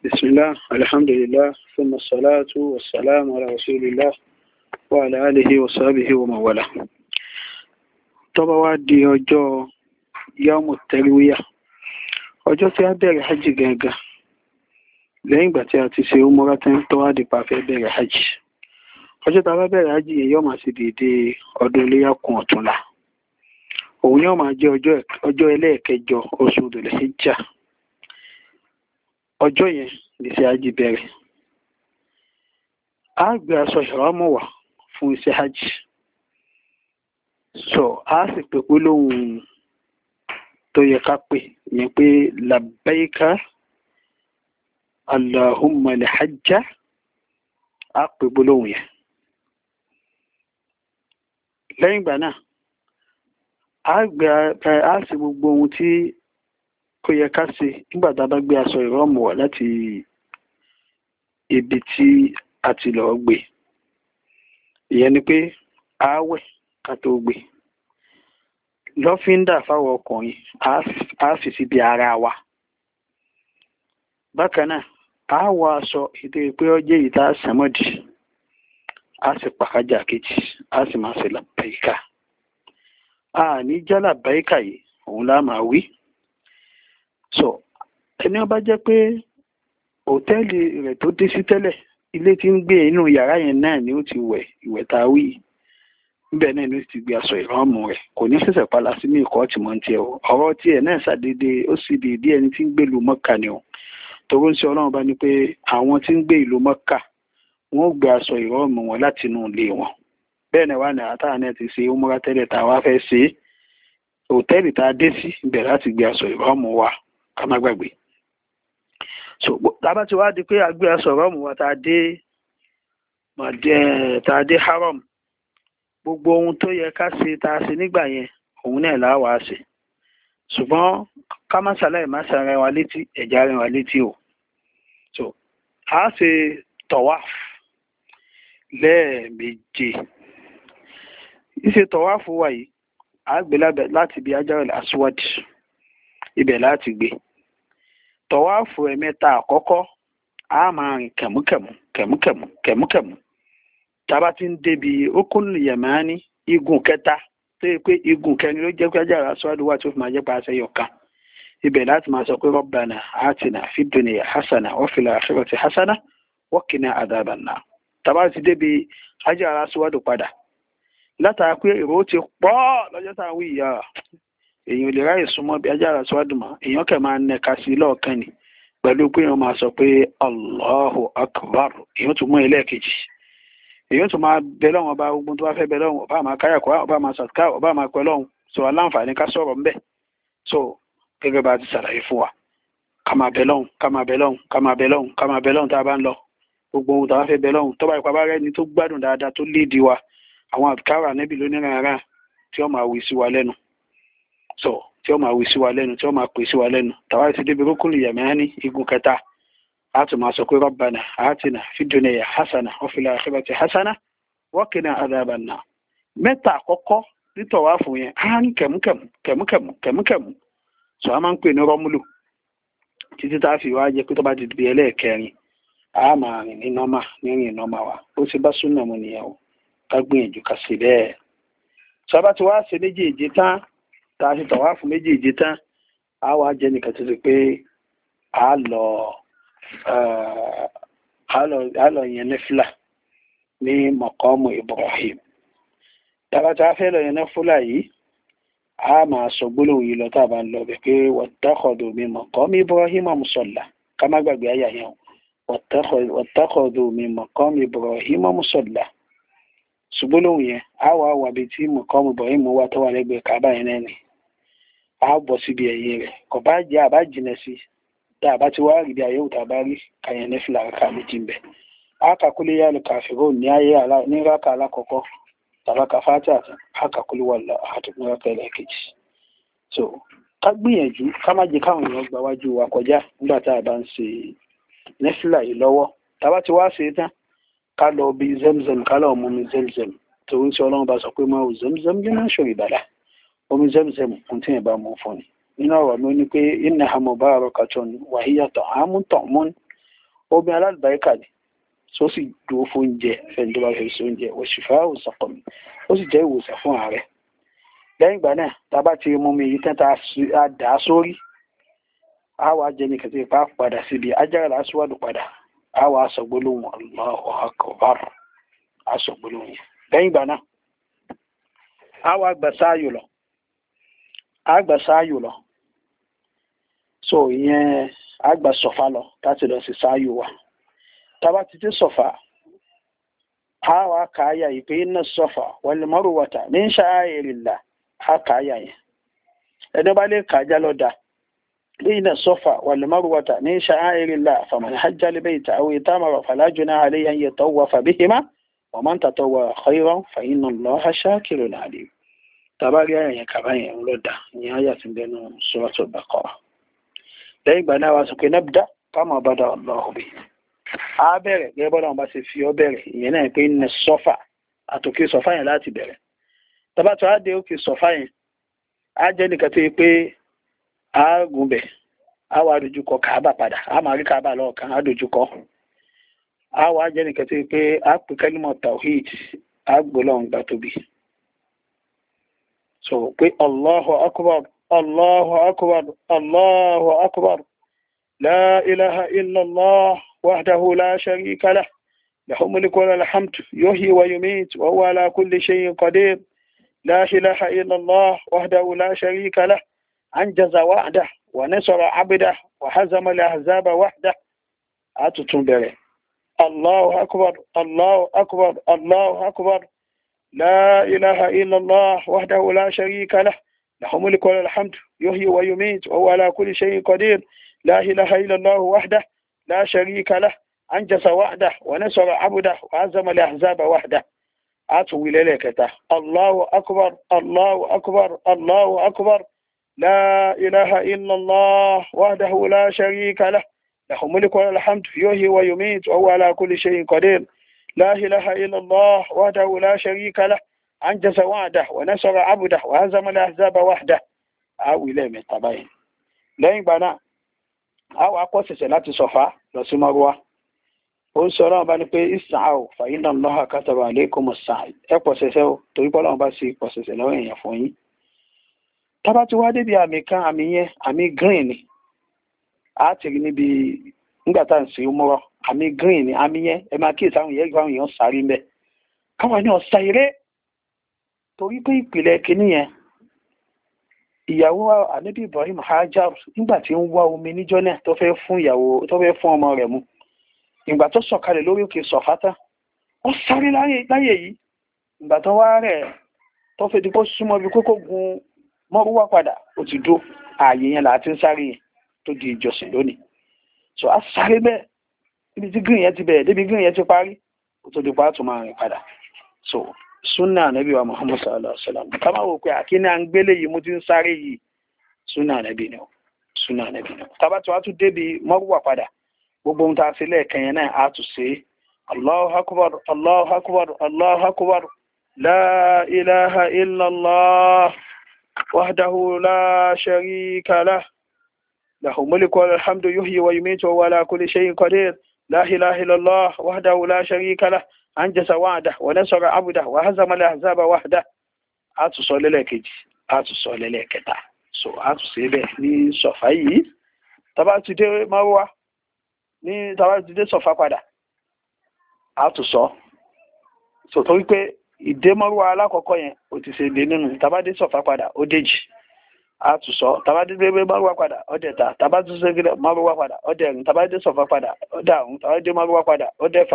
بسم الله الحمد لله ثم الصلاة والسلام على رسول الله وعلى آله وصحبه ومن والاه. tó bá wá di ọjọ́ yawmu tarwiyah, ọjọ́ tí a bẹ̀rẹ̀ hajj gangan lẹ́yìn ìgbà tí a ti ṣe umrah tán tó wá di pa fẹ́ bẹ̀rẹ̀ hajj. ọjọ́ tá a bá bẹ̀rẹ̀ hajj yẹn yóò máa ṣe dédé ọdún iléyá kún ọ̀túnla. òun yóò máa jẹ́ ọjọ́ ẹlẹ́ẹ̀kẹjọ oṣù Dhul Hijjah. ọjọ́ yẹn ní iṣẹ́ hajj bẹ̀rẹ̀. a gbé aṣọ ìhrámù wá fún iṣẹ́ hajj. a sì pè gbólóhùn tó yẹ ká pè yẹn pé labbaika allahumma li hajja. a pè gbólóhùn yẹn. lẹ́yìn ìgbà náà a sì gbogbo ohun tí kò yẹ ká ṣe nígbà tá a bá gbé aṣọ ìhrámù wá láti ibi tí a ti lọ gbé. ìyẹn ni pé a wẹ̀ ká tó gbé. lọ́fíńdà fáwọn ọkùnrin a fi síbi ara wa. bákan náà a wọ aṣọ ètò pé ọjọ́ yìí tá a sàmọ́dì. a sì pàkájà kejì a sì máa ṣe làbáyíkà. a ní já làbáyíkà yìí òun lá máa wí. ẹni ó bá jẹ́ pé hòtẹ́ẹ̀lì rẹ̀ tó dé sí tẹ́lẹ̀ ilé tí ń gbé inú yàrá yẹn náà ni ó ti wẹ̀ ìwẹ̀ tá a wí. níbẹ̀ náà ni ó ti gbé aṣọ ìhrámù rẹ̀ kò ní ṣẹ̀ṣẹ̀ padà sínú ìkọ́ tí mo ń tiẹ̀ o. ọ̀rọ̀ tiẹ̀ náà ṣàdédé ó sì dèédé ẹni tí ń gbé ìlú Mọ́kà ni o. torí ń ṣe Ọlọ́run bá ní pé àwọn tí ń gbé ìlú Mọ́kà wọ́n ó gbé aṣọ ìhrámù wọn láti inú ilé wọn. bẹ́ẹ̀ ni wà ní àtàwọn náà ti ṣe umrah tẹ́lẹ̀ tá a wá fẹ́ ṣe hòtẹ́ẹ̀lì tá a dé sí ibẹ̀ láti gbé aṣọ ìhrámù wa ká má gbàgbé. tábà tí wàá di pé a gbé aṣọ ìhrámù wa tá a dé haram, gbogbo ohun tó yẹ ká ṣe tá a ṣe nígbà yẹn òun náà là wá ṣe. ṣùgbọ́n ká má ṣàlàyé má ṣàrẹ wa létí ẹ̀já rẹ̀ wa létí o. a ṣe tawaf lẹ́ẹ̀méje. ìṣe tawaf wa yìí a gbé láti ibi Hajarul Aswad ibẹ̀ láti gbé. tawaf ẹ̀mẹ́ta àkọ́kọ́ a máa rìn kẹ̀múkẹ̀mú. tába ti ń débi Ruknul Yamani igun kẹta tó yẹ pé igun kẹrin ló jẹ́ pé Hajarul Aswad wà tó fi máa jẹ́ pa àṣẹ yọ̀kan. ibẹ̀ láti máa sọ pé Rabbana atina fid dunya hasana wa fil akhirati hasana wa qina adhaban nar. tába ti débi Hajarul Aswad padà látara pé èrò ti pọ̀ lọ́jọ́ tá à ń wí ìyá èèyàn lè ráyè súnmọ́ bí Hajarul Aswad mọ́. èèyàn kẹ̀ máa nẹ̀ka sí lọ́ọ̀kan ni pẹ̀lú pé èèyàn máa sọ pé Allahu akbar. èèyàn tún mú ẹlẹ́ẹ̀kejì. èyí tó máa bẹ lọ́wọ́n ọba ogun tó bá fẹ́ bẹ lọ́wọ́n ọba máa káyàkọ́ ọba máa sàtká ọba máa pẹ́ lọ́wọ́n aláǹfààní ká sọ̀rọ̀ ńbẹ̀. gẹ́gẹ́ bá ti ṣàlàyé fún wa ká máa bẹ lọ́wọ́n tá a bá ń lọ gbogbo ohun tó bá fẹ́ bẹ lọ́wọ́n tó bá ipa bá rẹ́ni tó gbádùn dáadáa tó léèdì wa àwọn àbíkárà níbi lónìí tí ó máa wí sí wa lẹ́nu tí ó máa pè sí wa lẹ́nu tàwa ti débi Ruknul Yamani igun kẹta àti máa sọ pé Rabbana atina fid dunya hasana wa fil akhirati hasana wa qina adhaban nar. mẹ́ta àkọ́kọ́ nítọ̀wá fún yẹn á ń kẹ̀múkẹ̀mú. a máa ń pè ní rọ́múlù títí tá a fi wá jẹ́ pé tó bá ti di ẹlẹ́ẹ̀kẹrin a máa rìn ní nọ́mà nírìn nọ́mà wa ó ti bá súnà mu nìyẹn o ká gbìyànjú ká ṣe bẹ́ẹ̀. bá ti wá ṣe méjèèjì tán tá a ti tọ̀wá fún méjèèjì tán a wá jẹ́ nìkan tó ti pé a lọ yẹn nẹ́fìlà ní maqamu Ibrahim. tàbátà fẹ́ lọ yẹn nẹ́fìlà yìí a máa sọ gbólóhùn yìí lọ tá a bá ń lọ bẹ̀ pé wattakhadhu min maqami Ibrahim musalla ká má gbàgbé àyà yẹn wattakhadhu min maqami Ibrahim musalla. ṣùgbólóhùn yẹn a wà bí tí maqamu Ibrahim wà tó wà lẹ́gbẹ̀ẹ́ Káàbà yẹn náà ni a bọ̀ síbi ẹ̀yìn rẹ̀ kò bá jẹ́ àbá jìnà sí dáàbá tí wàá rí bí ayé òtà bá rí kàyẹn nẹ́fìlà ká méjì ń bẹ̀. Akakuli yá al-kafirun ní ayé ní rákà alákọ̀ọ́kọ́ tàbákà Fatiha àti akakuli wàlá àtúnkù rákà ẹlẹ́ẹ̀kejì. ká gbìyànjú ká má jẹ́ káwọn èèyàn gba wájú wa kọjá nígbà tá a bá ń ṣe nẹ́fìlà yìí lọ́wọ́. tàbá tí wàá ṣe tán ká lọ bí Zemzem ká lọ mú mi Zemzem torí tí Ọlọ́run bá sọ pé máa wù Zemzem liman shuriba lahu. omi Zemzem kún tí yẹn bá mú fún ni. nínú ọ̀rọ̀ mi ní pé innaha mubarakatun wa hiya ta'amun ta'mun omi alálùbáríkà ni tó sì dúró fún oúnjẹ fẹ́ni tó bá fẹ́ sí oúnjẹ òṣìfà òsàkọ̀mí ó sì jẹ́ ìwòsàn fún ààrẹ. lẹ́yìn ìgbà náà tá a bá ti mú mi yìí tán tá a dà á sórí a wá jẹ́ ní kẹtẹ́ ipá padà síbi ajára aṣíwájú padà a wá sọ gbólóhùn Allahu akbar a sọ gbólóhùn yẹn. lẹ́yìn ìgbà náà a wá gbà sáàyò lọ so ìyẹn a gbà sọ̀fà lọ láti lọ sí sáàyò wa tàbá ti dé sọ̀fà a wá kàáyà ìpé inna sọ̀fà wal marwata min sha'airillah a kàáyà yẹn ẹni bá lè kàájá lọ́dà inna sọ̀fà wal marwata min sha'airillah faman hajja al-bayta aw itamara fala junaha alayhi an yatawwafa bihima wa man tatawwa khayran fa inna Allaha shakirun alim. tàbá rí àyẹ̀yẹ̀ kàbá yẹn lọ́dà ní àyà tí bẹnu Suratul Baqara. lẹ́yìn ìgbà náà wá sọ pé nabda kama bada Allahu bihi a bẹ̀rẹ̀ gẹ́gẹ́ bọ́lá wọn bá ṣe fi ọ bẹ̀rẹ̀ ìyẹn náà pé ní sọ́fà àtòkè sọ́fà yẹn láti bẹ̀rẹ̀ tàbá tó á dé òkè sọ́fà yẹn á jẹ́ nìkan tó yẹ pé a gùn bẹ̀ a wà dojúkọ Káàbà padà a máa rí Káàbà lọ́ọ̀kan a dojúkọ a wà jẹ́ nìkan tó yẹ pé a pè kẹ́límọ̀ tawhid a gbólóhùn gbà tóbi so pé Allahu akbar Allahu akbar Allahu akbar la ilaha illallah وحده لا شريك له له الملك وله الحمد يحيي ويميت وهو على كل شيء قدير لا إله إلا الله وحده لا شريك له أنجز وعده ونصر عبده وهزم الأحزاب وحده أتتنبري الله أكبر الله أكبر الله أكبر لا إله إلا الله وحده لا شريك له له الملك وله الحمد يحيي ويميت وهو على كل شيء قدير لا إله إلا الله وحده لا شريك له أنجز وعده ونصر عبده وهزم الأحزاب وحده أتوي لك الله أكبر الله أكبر الله أكبر لا إله إلا الله وحده لا شريك له له الملك وله الحمد يحيي ويميت وهو على كل شيء قدير لا إله إلا الله وحده لا شريك له أنجز وعده ونصر عبده وهزم الأحزاب وحده أوي لك طبعا لين بنا àwọn akọ́sẹ̀sẹ̀ láti sọ̀fà lọ sí Marwa ó ń sọ ọlọ́run bá ní pé isa'u fa inna Allaha kataba alaykum as-sa'i ẹ pọ̀sẹ̀sẹ̀ ó torí pé Ọlọ́run bá sí pọ̀sẹ̀sẹ̀ lọ́wọ́ èèyàn fún yín. tábà tí wá débi àmì kan àmì yẹn àmì green ni a ti rí níbi nígbà tá à ń ṣe umrah àmì green ni àmì yẹn ẹ máa kíyèsí àwọn èèyàn sáré ń bẹ káwọn ní ọ̀sà eré torí pé ìpìlẹ̀ kìíní yẹn ìyàwó ànábì Ibrahim Hajar nígbà tí ń wá omi níjọ́ náà tó fẹ́ fún ọmọ rẹ̀ mu ìgbà tó sọ̀kalẹ̀ lórí òkè Sọ̀fátà ó sáré láyé yìí ìgbà tó wá rẹ̀ tó fẹ́ di kó súnmọ́ bí kókó gun Mọ́rúwá padà ó ti dó ààyè yẹn láti ń sáré yẹn tó di ìjọsìn lónìí so a sáré bẹ́ẹ̀ níbi tí green yẹn ti bẹ̀rẹ̀ débi green yẹn ti parí ó tó di pa tó máa rìn padà so sunna nabi wa Muhammad sallallahu alaihi wasallam ká máa wò pé àkíní à ń gbélé yìí mo ti ń sáré yìí sunna nabi ni tábà tí wàá tún débi Mọ́rúwá padà gbogbo ohun tá a ṣe lẹ́ẹ̀kan yẹn náà a tún ṣe Allahu akbar Allahu akbar Allahu akbar la ilaha illallah wahdahu la sharika lah lahu mulku wa alhamdu yuhyi wa yumitu wa huwa ala kulli shay'in qadir la ilaha illallah wahdahu la sharika lah anjasa wa'dah wa nasara abdah wa hazama al-ahzaba wahdah a tún sọ lẹ́lẹ́kejì a tún sọ lẹ́lẹ́kẹta so a tún ṣe bẹ́ẹ̀ ní Sọ̀fà yìí tàbá ti dé Márúwá ní tàbá ti dé Sọ̀fà padà a tún sọ so torí pé ìdé Márúwá alákọ̀ọ́kọ́ yẹn ó ti ṣe dé nínú tàbá dé Sọ̀fà padà ó déjì a tún sọ tàbá dé Márúwá padà ó dẹ̀ta tàbá tún ṣe Márúwá padà ó dẹ̀rin tàbá dé Sọ̀fà padà ó dàrún tàbá dé Márúwá padà ó dẹ̀fà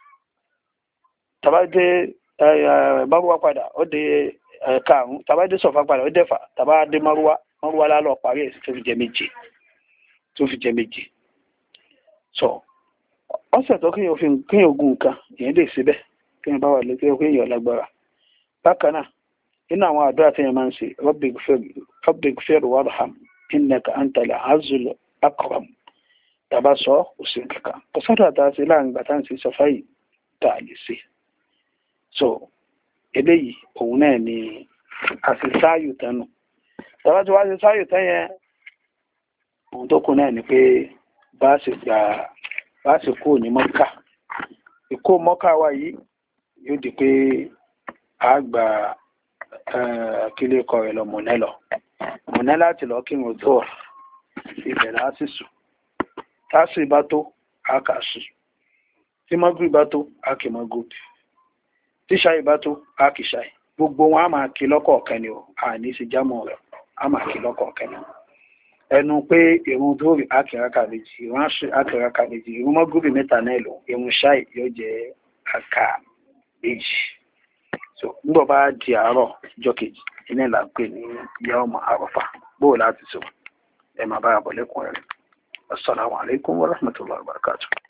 tàbá dé Márúwá padà ó dé karùn-ún tàbá dé Sọ̀fà padà ó dẹ̀fà tàbá dé Márúwá lálọ́ parí ẹ̀ tó fi jẹ méje so ọ̀sẹ̀ tó kíyàn ogun nǹkan èyàn lè síbẹ̀ kíyàn bá wà lé kíyàn lágbára bákan náà inú àwọn àdúrà tí yẹn máa ń ṣe rabbighfir warham innaka antal azizul akram tàbá sọ òsì kankan kò sọ́dọ̀ àtàṣe láàrin gbàtà ń ṣe Sọ̀fà yìí tá a lè ṣe so eléyìí òun náà ni àti sáàyù tánu tàbá tí wá ṣe sáàyù tán yẹn ohun tó kù náà ni pé bá ṣe gba bá sì kúrò ní mọ́kà. Ìkó mọ́kà wa yìí yóò di pé a gba kílé kọ rẹ̀ lọ mọ̀nẹ́ láti lọ kírun tó ibẹ̀ láti sùn. Tásì bá tó a kà sùn, tí mọ́gírì bá tó a kì mọ́gírì, tí ṣáì bá tó a kì ṣáì. Gbogbo wọn a máa kí lọ́kọ̀ọ̀kan ni o, a ní sí jámọ̀ rẹ̀, a máa kí lọ́kọ̀ọ̀kan ni. Ẹnu pé ìrun dóòrì a kì rákà méjì, ìrun àṣì a kì rákà méjì, ìrun mọ́gírì mẹ́ta náà lò, ìrun ṣáì yóò jẹ́ àkà méjì. So nígbà bá di àárọ̀ ọjọ́ kejì iná ìlà ń pè ní yawma Àrafà. Bóò láti sọ ẹ máa bá àbọ̀ lẹ́kùn rẹ̀. Assalamu alaikum wa rahmatullahi wa barakatuh.